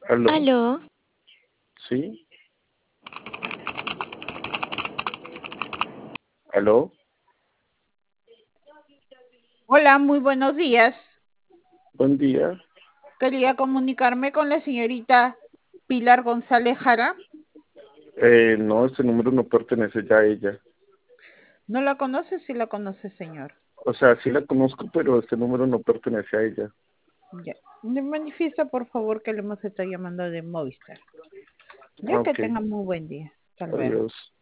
¿Aló? Aló, ¿Sí? ¿Aló? Hola, muy buenos días. Buen día. Quería comunicarme con la señorita Pilar González Jara. No, este número no pertenece ya a ella. ¿No la conoce? Sí la conoce, señor. O sea, sí la conozco, pero este número no pertenece a ella. Ya. Me manifiesta, por favor, que le hemos estado llamando de Movistar. Ya que Ok, tenga muy buen día. Hasta luego. adiós.